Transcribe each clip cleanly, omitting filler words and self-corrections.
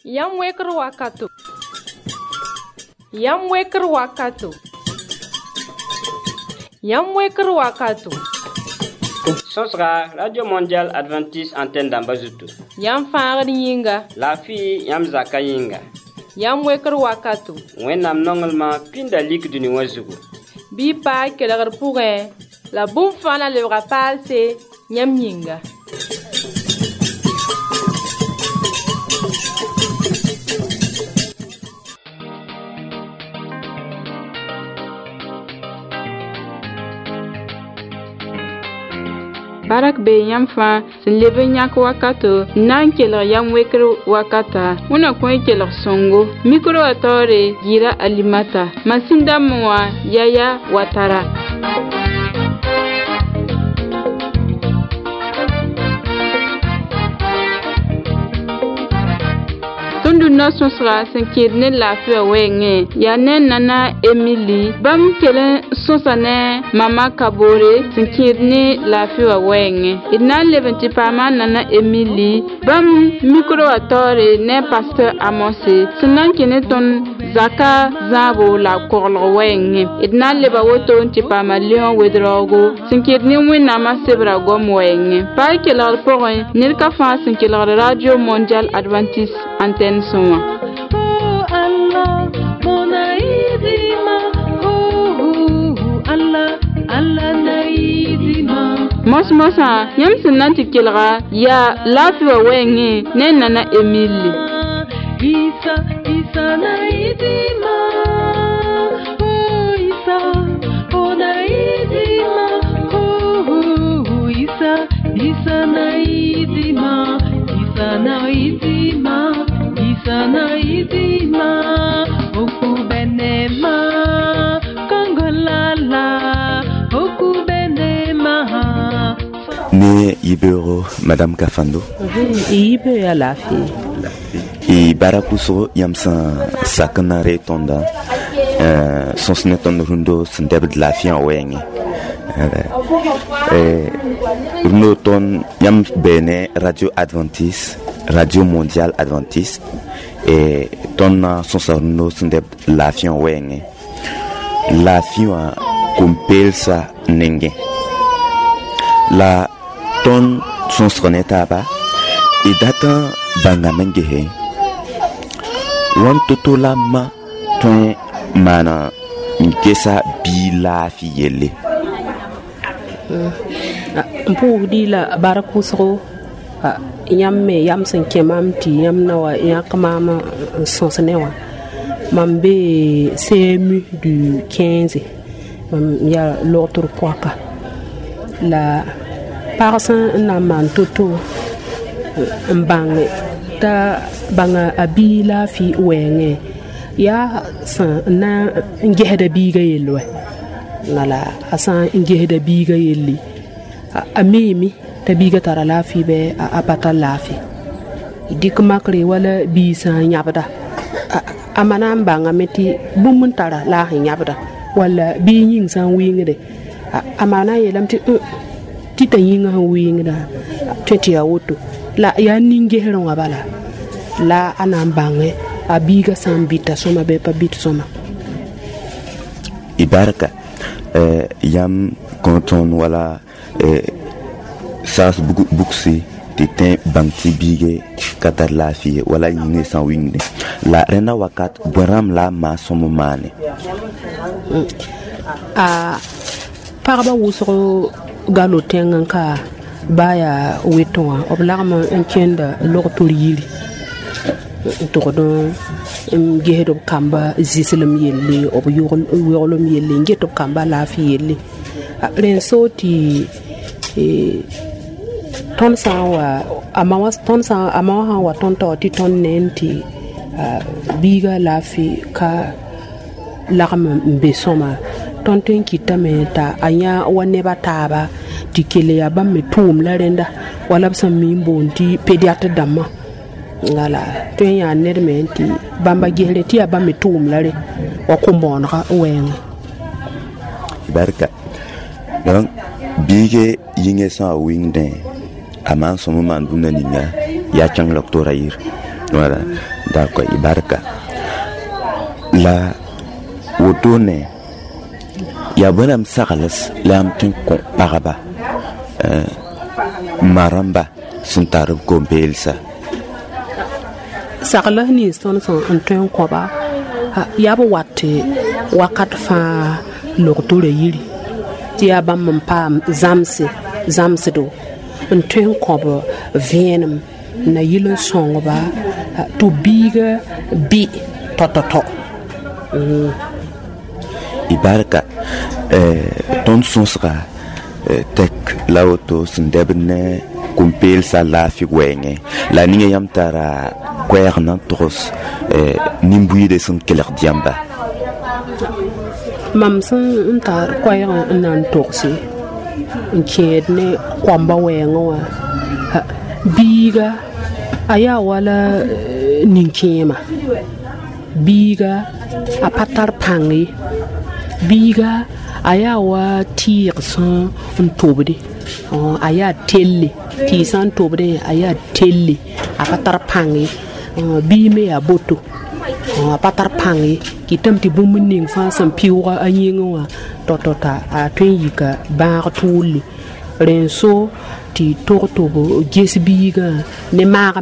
Yam weker wakato. Yam weker wakato. Yam weker wakato. Sosra Radio Mondial Adventiste Antenne d'Ambazutu. Yam faar yinga. La fille yam zaka yinga. Yam weker wakato. Wennam nongelma pinda lik du niwazugu. Bi pa kelegr pourrin. La boum fana le rapal c'est yam yinga. Barak be yam fa sin lebe nyak wakato nan keler yam weker wakata una kwen keler songo mikro atore gira alimata masinda mwa yaya watara tundu na sosra sin kirne lafiya wenge ya ne nana Emily bam kelen sosane mama kabore sin kirne lafiya wenge ina leventi pama nana Emily bam mikro atore ne pasteur Amose sinan kene ton zaka zabo la korlo wenge ina leba woto nti pama lion wedrogo sin kirne wina ma sebra gom wenge pa kelar porin nilka fa sin kelar Radio Mondial Adventiste Antenne Soma. Oh Allah, mon aïdima. Oh Allah, Allah naïdima. Mosa, yam sinanti kilra ya lafiya wenge ne nana Emily. Isa naïdima. Oh Isa, oh naïdima. Oh Isa naïdima. Isa naïdima. Sana idima oku benema kongolala oku benema ne Ibero Madame Kafando Ibe ya lafi i barakuso yamsa sakanare tonda sonsne ton rundo sndeb lafi en wenge no ton yam bene Radio Adventiste Radio Mondial Adventiste et ton sonsorno sndeb lafian wenge lafian kumpelsa nenge la ton sonsroneta ba et data bangamenge he wan totola ma ton mana ngesa bila fiyele mpu di la barakusro yam sen kemamti yam nawa yakmama sonsenewa mambe CMU du 15 ya l'autre poaka la parsan na man toto mbange ta banga abila fi wenge ya san na ngehda biga yelwe ngala asan ngehda biga yelli amimi tabiga tara lafi be apata lafi dik makri wala bi sa nyabda amana mbanga meti bumun tara la nyabda wala bi yin san wingde amana yelamti tita yin han wingda tete ya woto la ya ninge heron abala la anambange abiga san bita soma be pa bit soma ibaraka yam konton wala sas buksi titin bangti bige katar la fie wala yine san wingde la rena wakat boram la ma somo mane parba wusro galo tenganka baya wetonwa oblagma enkenda lortul yili tordon gehedo kamba zislam yelle ob yolom yelle ngeto kamba la fie yelle ren soti ton sawa amawa wa ton to ti ton nenti biga lafi ka lagam mbesoma ton ten kitame ta anya wane bataba tikele ya bamme tum la renda wala sam mimbo ndi pediatre damma ngala ten ya nermenti bamba gele ti ya bamme tum la re wa kumbonra wen barka donc bige yinge sa wingden aman somo manduna ninga ya chang doctora yir Voilà, d'accord, ibarka. La wotone ya bonam sagalas lam tin ko paraba maramba sun tarub ko belsa sagla ni son en ton ko ba ya bo watte wakat fa lokdore yiri ti ya bam pam zamse do en ton ko ba vienem na yilon songo ba to biga bi to ibarka ton sonsra tek lauto sindebne kumpel sa la fi wenge la ninga yam tara kwerna tros nimbuyi de son keler diamba mam sun tar kwerna nan toksi nkedne kwamba wenga wa biga aya wala ninkema biga apatar pangi biga aya wa tir son ntobde aya telle ti san tobde aya telle apatar pangi bi me ya boto apatar pangi kitam ti bumuning fa san piwa anyinga totota a tuyika bar tuli renso ti tortobo gesbiga ne mara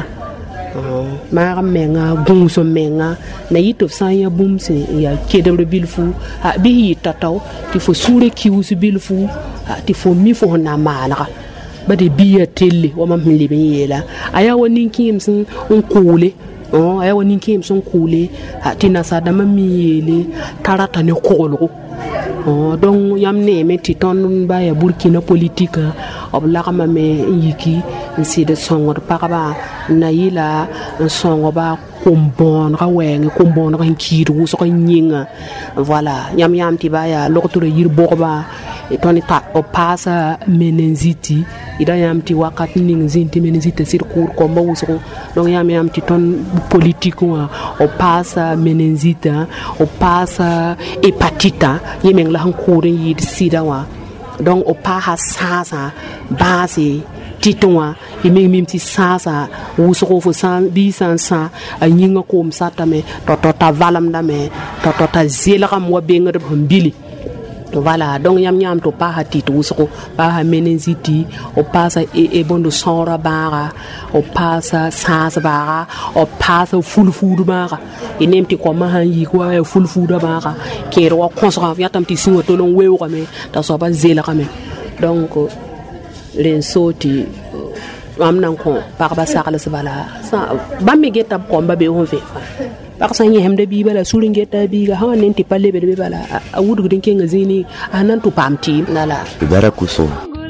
menga gunso menga na yito sanya bumse ya kedebre bilfu bi tataw ti fo sure kiusu bilfu ti fo mi fo na mala ba de biya telle wa mam libe yela aya woni kimsin on kule aya woni kimsin kule ti na sadama mi yele tarata ne kolo donc yam ne me ti ton ba ya burkina politique oblakama me yiki nside songor paraba na yila songo ba kombon raweng kombon ran kiru so ko nyinga voilà yam ti ba ya lokotore yir borba e toni ta o pasa menenziti ida yam ti wakat ning zinti menenziti sir cour ko mawuso donc yam ti ton politique o pasa menenzita o pasa hepatita yemeng la han cour yi sida wa donc o pa ha sasa base titonwa imem ti sasa wuso fo san bi san sa anyinga ko msatame to valam dame to ta zela kam wa benga mbili voilà donc yam to pa hati to wuso pa ha menenziti o pasa e bondo sora bara o pasa sasa bara o pasa fulfudu bara inemti ko ma han yi ko fulfudu bara kero wa konsra yatam ti sinwo to lon wewo kame ta so ba zela kame donc len soti am nan ko par ba sakala sabala sa ba mi geta ko ba be on fe par sa nyi hemde bi bala suri ngeta bi ga ha nenti palle be be bala a wudu din kenga zini anan to pamti nala barakuso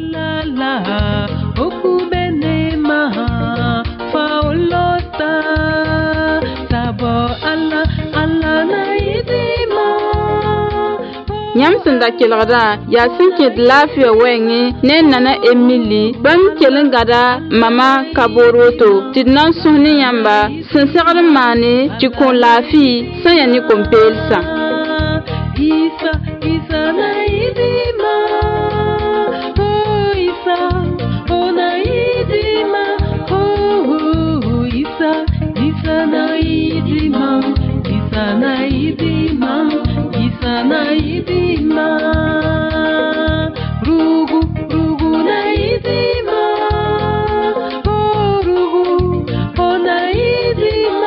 okubene maha faulota sabo alla na idima Nyam senda kelgda ya sinkid lafiya wenge ne nana Emily bam kelengada mama kaboroto tidnan suhni yamba sinsagr mane tikon lafi sanya ni kompelsa isa na idima isa ona idima isa na idima isa na idima isa na idima rugu na idima rugu na idima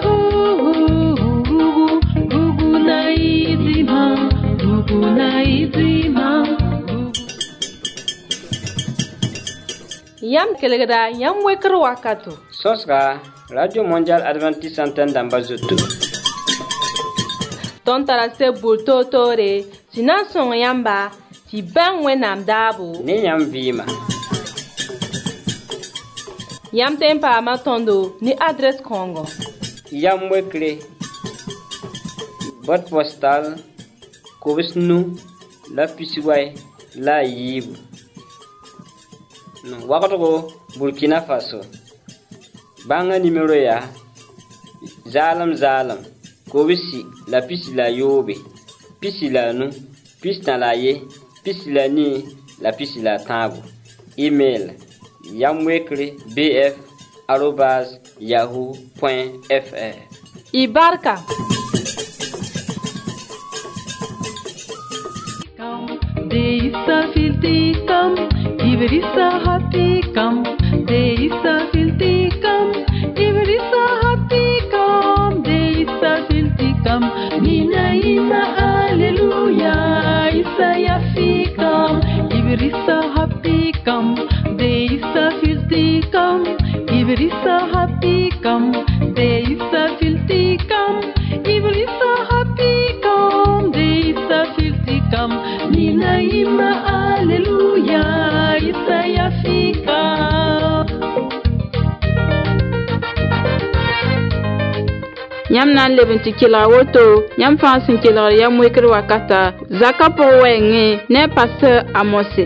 rugu na idima rugu na idima yam kelegda yam wekr wakato Sosra Radio Mondial Adventiste Antenne d'Ambazutu. ton tara se bulto tore tina son yamba ti ban wenam dabu Ni yam vima. yam tempa ma tondo ni adresse Congo Yam wekre. Boîte postale. Kobisnu. La pisiway. La yibu. Wakato Burkina Faso. Banga numéro ya. Zalam. Kobisi la pisi la yobe. Pisi la nu. Pisi na la ye. Pisi la ni. La pisi la tabu. Email. yamwekre bf@ yahoo.fr. Ibarka. Deisa filtikam, iverisa hatikam. Deisa filtikam, iverisa hatikam. Deisa filtikam, mina ima alleluia. Isa yafikam, iverisa hatikam. Deisa filtikam, iverisa hatikam. Deisa filtikam, iverisa hatikam. Deisa filtikam, mina ima alleluia. Isa yafikam. Yam nan leben ti kila woto yam fansin kila yam wekr wakata zaka po wenge ne pasteur Amose.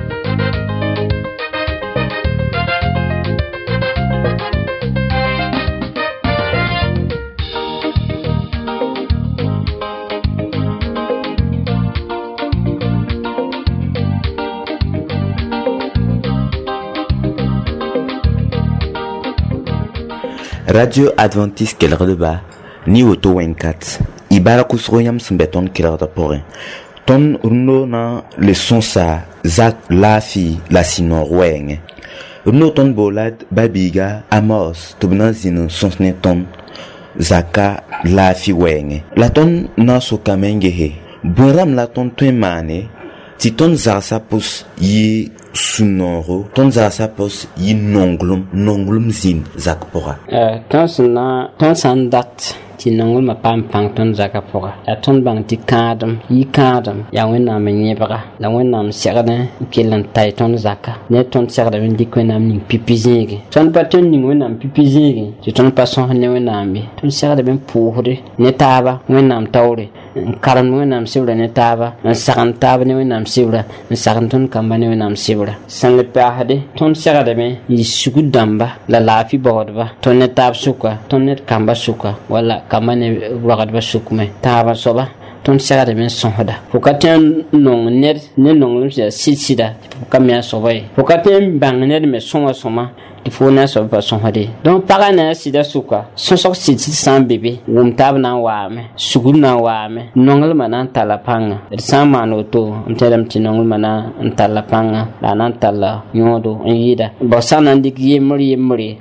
Radio Adventiste Kelre de Ba, ni auto 24. Ibara kusroyam sembeton Kelre de Porin. Ton runo na le son sa zak la fi la sinon weng. Runo ton bolad babiga Amos tubna zin sonsne ton zaka la fi weng. La ton na so kamenge he. Buram la ton mane. Si ton zarsa pos yi sunoro, ton zarsa pos yi nonglum zin zak pora. Ton sandat ti nongul ma pam pang ton zaka pora. Ton bang ti kadam ya wena me nyebra. La wena am serna kelan tay ton zaka. Ne ton serda ben dikwena ning pipizigi. Ton paton ning wena am pipizigi. Ti ton pason ne wena ambi. Ton serda ben puhre ne taba wena am tawre. Karan wena am sibra ne taba. Sagan taba ne wena am sibra. Sagan ton kamba ne wena am sibra. San le pahade ton serda ben yi sugu damba la lafi bodba. Ton ne tab suka, ton ne kamba suka wala kamane wagad ba sukme taba soba ton sagade men sonhoda fokaten non ned ne non sida fokamya sobai fokaten bang ned me songa soma il faut na so pa sonhade donc parana sida suka sosok siti san bebe wum tab na waame sugul na waame nongol manan talapanga sama no to mtelam tinongol mana talapanga la nan tala yodo yida bosana ndik yemri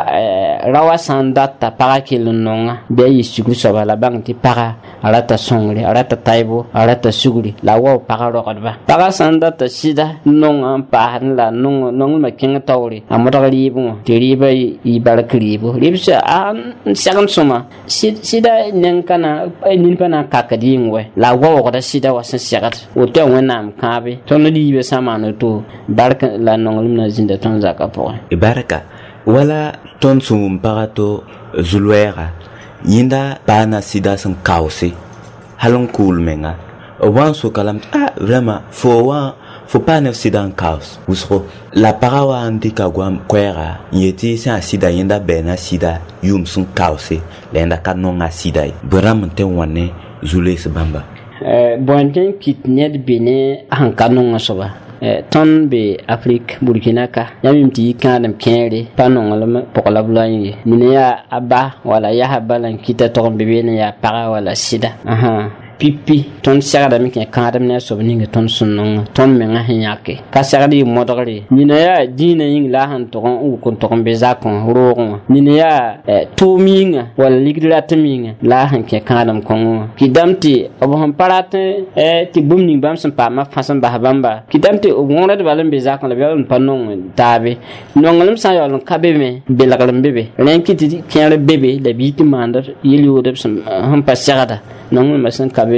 rawa sandata para kilunonga be yisugu soba la bangti para alata songri alata taibo alata suguri la wa para rokodba para sandata sida nonga pa la nong makinga tawri amara libu tiriba ibarakribo libsa an sagan soma sida nenkana ninpana kakadingwe la wa da sida wasan sagat woto wenam kabe tono libe samano to barka la nonglim na zinda ton zakapo Ibaraka wala ton sum parato zulwera yinda bana sida san kause halon cool menga wan so kalam vraiment faut pas ne sida en kaus usro la parawa andika gwam kwera yeti sa sida yinda bena sida yum sun kause lenda kanonga sida bram te wane zule se bamba bonten kitned bene hankanonga soba ton be Afrique Burkina ka yamim ti kanam kere panongol pokla blanyi niya aba wala ya habalan kita to be ne ya para wala sida pipi ton sagada mi ke kadam ne so ninga ton sunnon ton me ngahi yake ka sagadi modori nina ya dina yin la han to on ko to be zakon rogon nina ya tuminga wala ligratminga la han ke kadam kon kidamti obon parate ti bumni bam san pa ma fasan ba bamba kidamti obon rad balam be zakon la be panon tabe nongalum sa yo lon kabe me be lagalam bebe len kiti kere bebe da biti mandar yili wodab san han pa sagada nongul masan kabe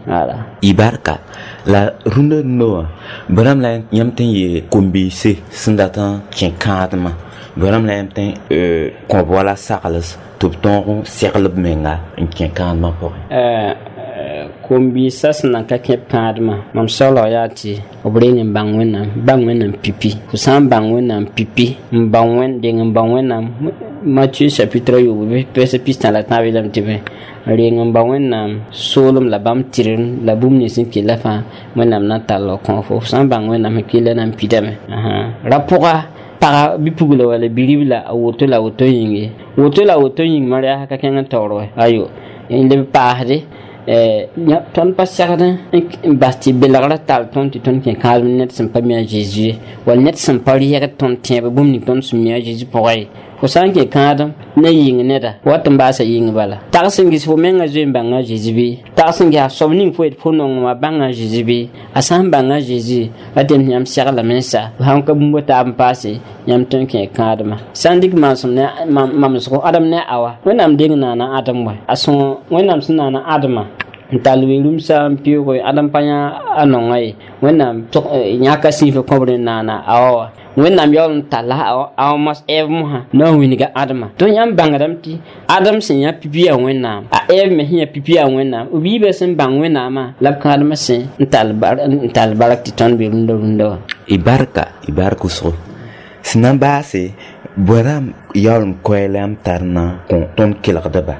Ibarka la runda noa bram la yamten ye kombise sindatan kinkadma bram la yamten ko wala sakales tupton serleb menga kinkadma po kombisa snan ka kepadma mam solo yati obrenye bangwenam pipi kusan bangwenam pipi mbangwen ding bangwenam Matthieu chapitre 8 verset pistan la tabe lam tibe ring bangwenam solum la bam tirin la bum ni sin ki la fa wenam na talo konfo san bangwenam ki la nam pidame rapora para bipugula wala biribla woto la woto yingi maria ka kenga toro ayo inde paade ton pas sarda basti belagra tal ton ken kalm net sem pa mi Jésus wal net sem pa riya ton tiebe bum ni ton sum mi Jésus poy ko sanke kadam na ying neda watum ba sa ying bala taksin gis fo menga zem banga Jésus bi taksin ga somning fo et fonong ma banga Jésus bi asam banga Jésus atem nyam sarla mensa han ka bumbo tam passe nyam ton ken kadama sandik man sum ne mam so adam ne awa wenam ding na adam wa ason wenam sunana adama talwilum sam piyo adam panya anongai wenam tok nyaka sifa kobre nana awa wenam yol tala aw mas evmuha no winiga adama to nyam bangadam ti adam sin ya pipiya wenam a ev me hiya pipiya wenam ubi be sin bang wenama lab kadama sin tal barak ti ton bi rundo ibarku so sinan base boram yolm koelam tarna ton kilagdaba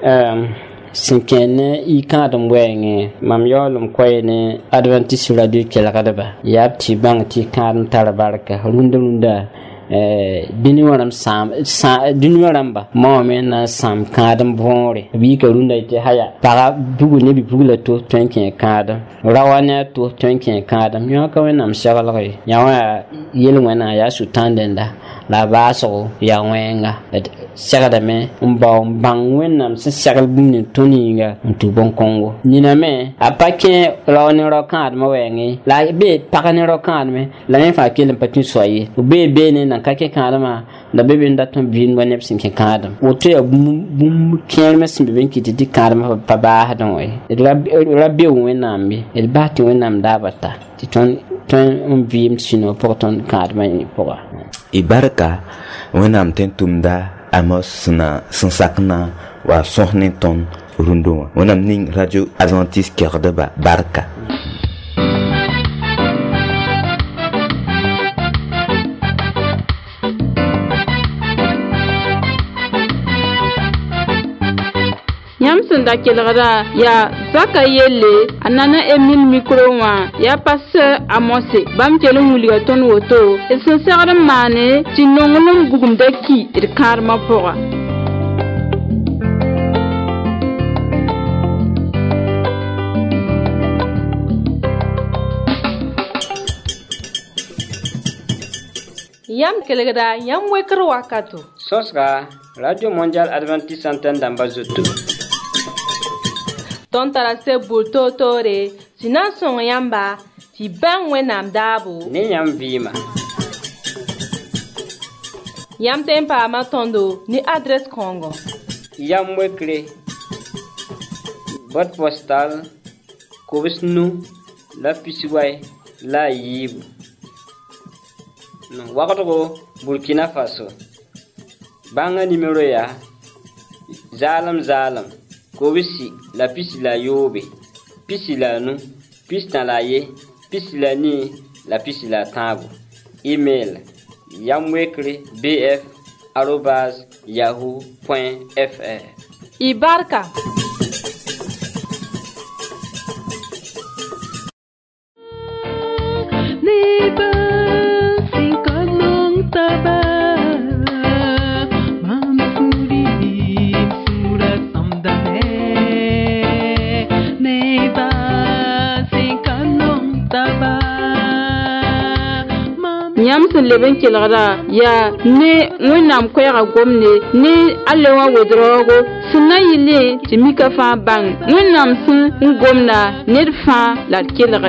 sinkene i kadam wenge mam yolum koyne Adventist radio kelakadaba yapti bang ti kadam tarabarka runda dini waram dini waramba momen na sam kadam bonre bi ka runda ite haya para bugu ne bi bugula to tonken kadam rawana to tonken kadam yo ka wenam shagalay yawa yelwana ya sutandenda la baso ya wenga sagada me mbam bang wenam se sagal bumni toninga ntu bon kongo nina me apake rawni rokad ma wengi la be pakani rokad me la me fa kelen pati soyi be ne nan kake kadama da be bin daton bin wani sin ke kadam woto ya bum kelme sin be kiti di kadama pa ba hadan we rabbe wenam be el bati wenam dabata ti ton vim sino porton kadama ni poa ibarka wenam tentumda amos sna sansakna wa sohneton rundo wenam ning radio Adventist Kerdeba barka Yamsun da kelgara ya zaka yelle anana Emile Microwa ya pasteur Amose bam kelun wuliga ton woto e sen sagara mane ti nongolum gugum daki ir karma poa yam kelgara yam wekro wakato sosga radio mondial Adventist antenne d'Ambazoto ton tarase bulto tore sina son yamba ti ban wenam dabu ne yam vima yam tempa matondo ni adresse Congo yam wekre boîte postale Kobisnu la Pisiway la Yib no wakato Burkina Faso banga numéro ya zalam Kobisi la pisi la yobe pisi la nu pisi la ye pisi la ni la pisi la tabu email yamwekre@yahoo.fr Ibarka Yamsun leben kelgara ya ne wenam koyaga gomne ne alewa wodrogo sina yile timika fa bang wenam sun gomna nerfa la kelga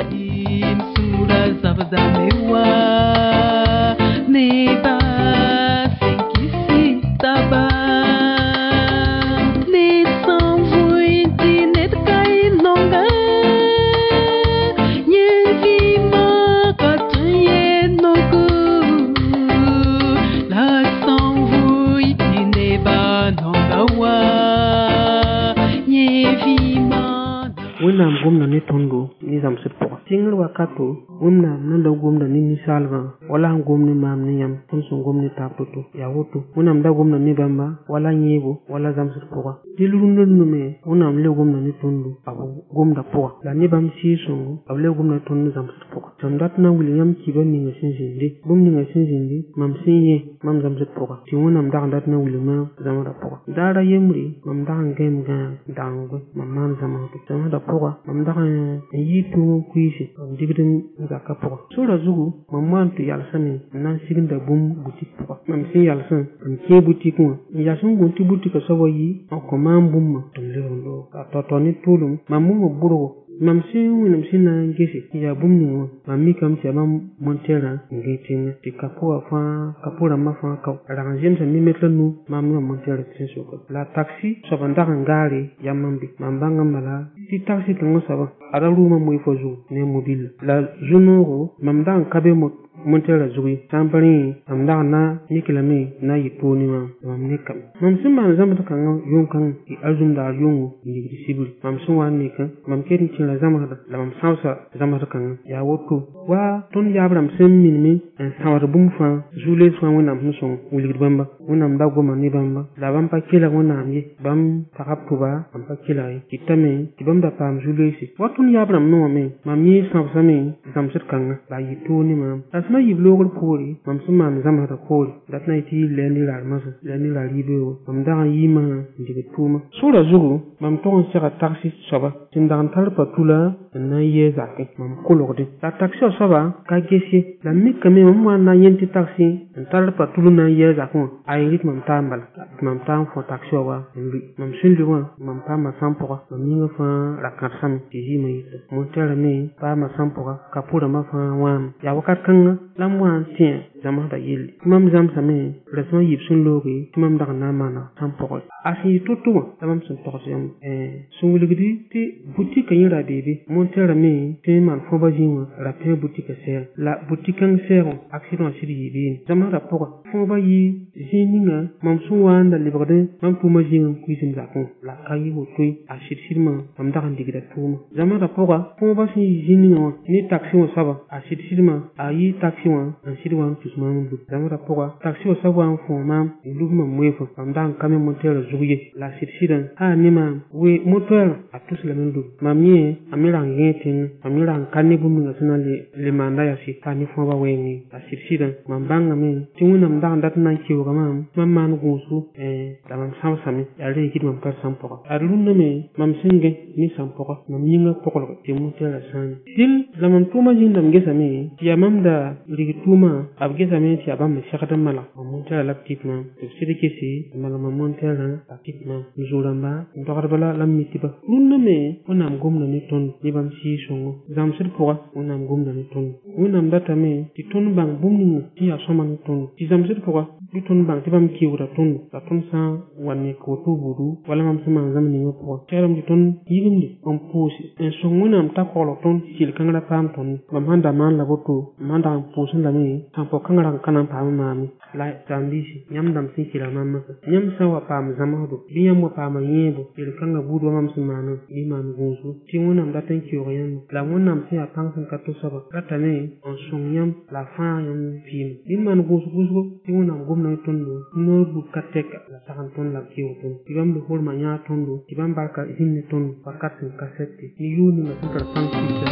wẽnnaam gomda ne tõndo ne zãmsd pʋgã tɩngr wakato wẽnnaam nan da gomda ne ninsaalgã wala sẽn gom ne maam ne yãmb tõnd sẽn gom ne taab to-to yaa woto wẽnnaam da gomda ne bãmba wala yẽebo wala zãmsd pʋgã dɩl rũndr-nume wẽnnaam le gomda ne tõndo b gomda pʋgã la ne bãmb sɩɩ-sõngo b le gomda tõnd ne zãmsd pʋgã tɩ m dat n na n wil yãmb kɩɩba ninga sẽn zĩnde bũmb ninga sẽn zĩnde mam sẽn yẽ mam zãmsd pʋgã tɩ wẽnnaam dag n dat n na wilg mam zãmsdã pʋgã daara yembre mam dag n gãem dãng mam maan zãmsda pʋgã mam dag n yɩ tʋʋm n kuiise m digd n zakã pʋgã sora zugu mam maan tɩ yalsame n na n sigenda bũmb butik pʋgã mam sẽn yalsẽ n kẽ butik wã n yas n gom tɩ butikã soab wa yɩ n kõ maan bũmbã tɩ m lebg n loog a tao-tao ne tʋʋlem mam bũmb bʋrgo mam sẽn wẽnem sẽn na n gese tɩ yaa bũmb ning wã mam mikame tɩ yaa mam monterã n gẽ tẽngã tɩ kapʋã fãa kapʋ rãmbã fãa kao rag n zemsa mimet la nu mam ne mam monterã tɩ sẽn soka la taxi soab n dag n gaare yam mam be mam bãng n bala tɩ taxi kãngã soabã ada rʋʋmã moe fa zugu ne mobile la zu-noogo mam dag n ka be monterã zugi sã n pa rẽ mam dag na miklame na n yɩ toone mam nekame mam sẽn maan zãmsd kãngã yʋn-kãngã tɩ a zũmdaar yʋngo n ligd sibri mam sẽn wa n nekã mam ket n kẽra zãmsda la mam sãbsa zãmsd kãngã yaa woto wa tõnd yaab rãmb sẽn minime n sãbd bũmb fãa zu-lees fãa wẽnnaam sẽn sõng wilgd bãmba wẽnnaam da goma ne bãmba la bãmb pa kelg wẽnnaam ye bãmb pagb tʋba mam pa kelg ye kɩtame tɩ bãmb da paam zu-leese wa tõnd yaab rãmb ne wãme mam yẽ sãbsame zãmsd kãngã la a yɩ toone maam la sẽn na yɩb loogr poore mam sẽn maan zãmsdã poore dat na yɩ tɩ yɩ la ne raar masã la ne raar yibeoogo mam dag n yɩɩmã n digd tʋʋmã sora zugu mam tog n sega taxi soaba tɩ n dag n tar patula n na n yɩɛ zakẽ mam kolgde la taxi wã soaba ka ges ye la mikame mam wa n na n yẽnd tɩ taxi n tar patul n na n yɩɛ zakẽ wã a yɩ rɩk mam taa n bala tɩ mam taa n fõ taxi wã wa n lʋɩ mam sẽn lʋɩ wã mam paama sãn pʋga mam yĩngã fãa ra kãrsame tɩ zɩɩmã yɩta monterã me paama sãn pʋga kapʋ rãmbã fãa wãame yaa wakat kãngã la m wa n tẽ zãmsda yelle tɩ mam zãmsame la tɩ mam yɩb sẽn looge tɩ mam dag n na n maana sãn pʋgẽ a sẽn yɩ to-to wã la mam sẽn togs yãmb sẽn wilgdi tɩ butikã yẽ ra beebe monterã me tɩ maan fõba zĩig wã ra pẽ butikã sɛɛg la butik-kãng sɛɛg wã aksɩd wã sɩd yɩ beene zãmsdã pʋgã fõba yɩ zĩig ninga mam sẽn wa n da lebgd mam tʋʋmã zĩig n kuiisem zakẽ wã la ka yɩ wotoe a sɩd-sɩdmã mam dag n digda tʋʋmã zãmsdã pʋga fõba sẽn yɩ zĩig ninga wã ne taxi wã soaba a sɩd-sɩdmã a yɩ taxi wã n sɩd wa n tus maam n lub zãmsdã pʋga taxi wã soab wa n fõ maam n lub mam moeefã mam dag n ka me monterã zug ye la sɩd-sɩdã aa ne maam we motoɛɛrã a tus lame n lub mam yẽ a me rag n gẽ tẽngã mam yẽ rag n ka ne bũmb ninga sẽn na le maanda yasɩ taa ne fõba wɛɛngẽ la sɩd-sɩdã mam bãngame tɩ wẽnnaam dag n dat n na n keooga maam mam maan gũusgu la mam sãbsame yaa rẽ yikd mam kar sãn pʋga ad rũnname mam sẽn gẽ ne sãn pʋga mam yĩngã pʋglg tɩ monterã sãane dɩl la mam tʋʋmã zĩndame gesame tɩ yaa mam da rig tʋʋmã b gesame tɩ yaa bãmb me segd n malg mam monterã la b tɩp maam tɩ b sɩd gese n malg mam monterã la tɩp maam m zo-rãmba n dogdba la m mi tɩba rũnname wẽnnaam gomda ne tõnd ne bãmb sɩɩ-sõngo zãmsd pʋga wẽnnaam gomda ne tõnd wẽnnaam datame tɩ tõnd bãng bũmb ning tɩ yaa sõma ne tõnd tɩ zãmsd pʋga bɩ tõnd bãng tɩ bãmb keoogda tõndo la tõnd sã n wa nek woto buudu wala mam sẽn maan zãmb ningã pʋga segdame tɩ tõnd yigmde n pʋʋse n sõng wẽnnaam t'a koglg tõnd sɩl-kãng ra paam tõnd mam sãn da maan la woto mam dag n pʋʋsẽ lame sãn pʋg-kãng rag n ka na n paam maame la zãmbiisi yãmb dãmb sẽn kelg mam masã yãmb sã n wa paam zãmsdo bɩ yãmb wa paama yẽebo yel-kãngã buud wa mam sẽn maana bɩ maan gũusgu tɩ wẽnnaam dat n keoog yãmb la wẽnnaam sẽn yaa pãng sẽn ka to soaba ratame n sõng yãmb la fãa yãmb vɩɩm bɩ maan gũus-gũsgo tɩ wẽnnaam gomda ne tõndo noor bug ka tɛka la sagn tõnd la b keoog tõnd tɩ bãmb formã yãa tõndo tɩ bãmb barka zĩnd ne tõnd wakat sẽn ka sɛbte ne yʋʋr ninga sẽn tar pãng sɩda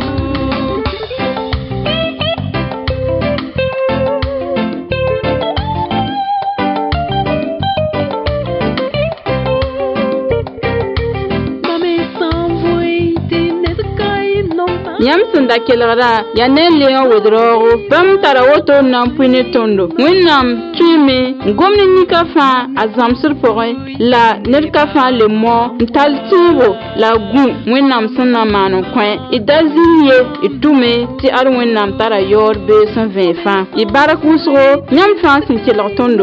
yãmb sẽn da kelgda yaa ne n leã wedraoogo bãmb tara woto n na n pʋɩ ne tõndo wẽnnaam tʋɩɩme n gom ne nika fãa a zãmsd pʋgẽ la ned ka fãa le mao n tall tɩɩbo la gũ wẽnnaam sẽn na n maan n kõ y da zĩnd ye y tʋme tɩ ad wẽnnaam tara yaood bee sẽn vẽe fãa y bark wʋsgo yãmb fãa sẽn kelg tõndo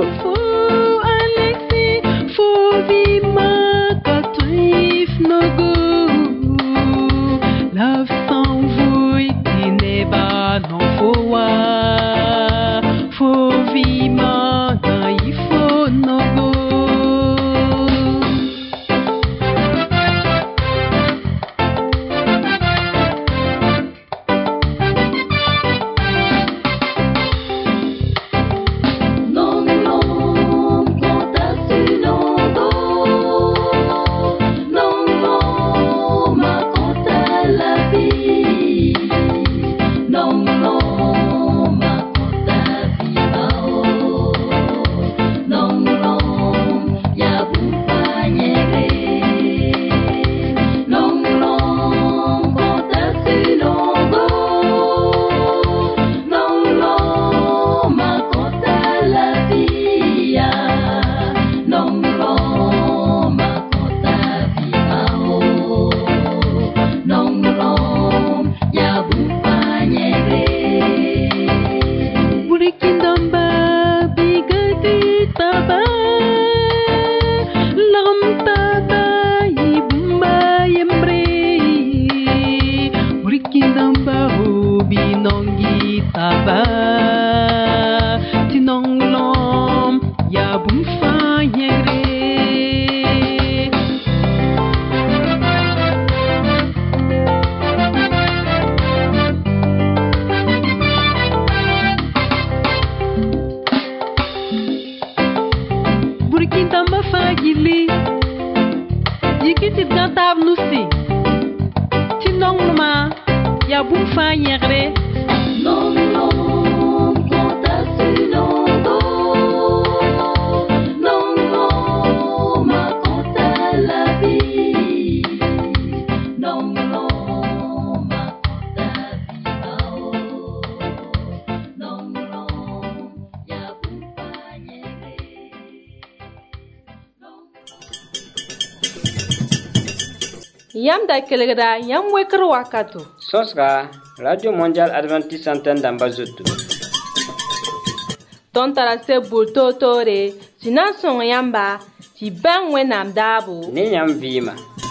Burkina tamba fagili yikiti tantab nusi tinong ma ya bum fa yegre non non contasi non non non ma conta la vie non non ma conta non non ya bum fa yegre. Yam da kelgda yam wekr wakato. Sosra Radio Mondial Adventiste Antenne d'Ambazoto. Ton tarase bulto tore, sinan son yamba, ti ben wenam dabu. Ne yam vima.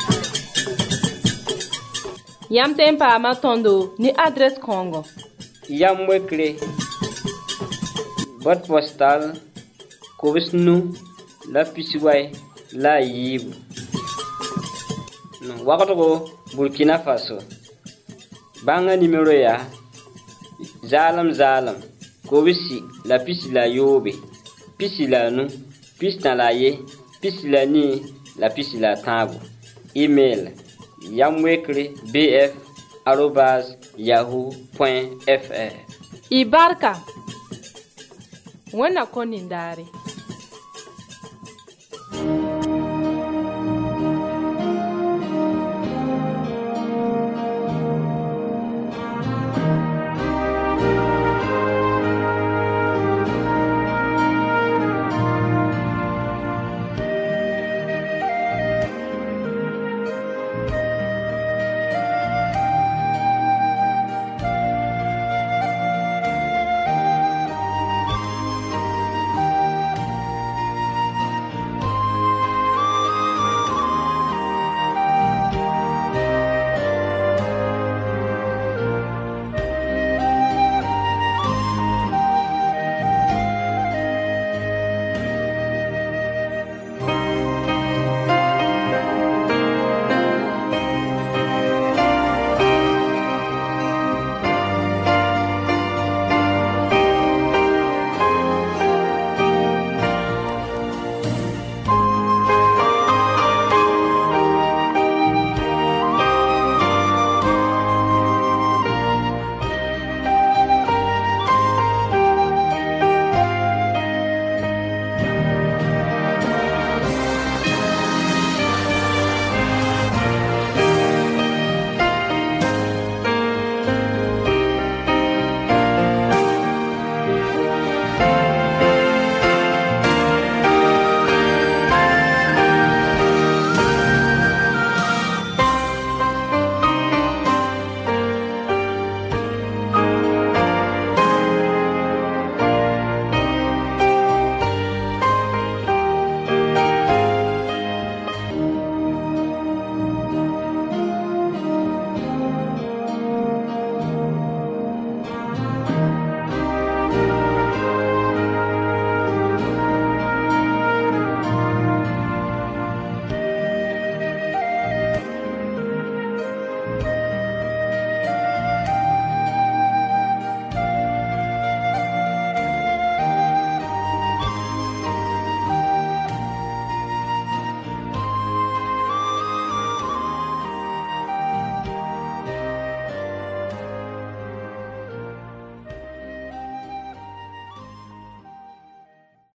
Yam tempa ma tondo ni adresse Congo. Yam wekre. Boîte postale Kobisnu la Pisiway la Yibu. Wakato Burkina Faso. Banga numéro ya zalam zalam Kobisi la pisi la yobe pisi la nu pisi na la ye pisi la ni la pisi la tabu. Email yamwekre bf@yahoo.fr. Ibarka wana konindare.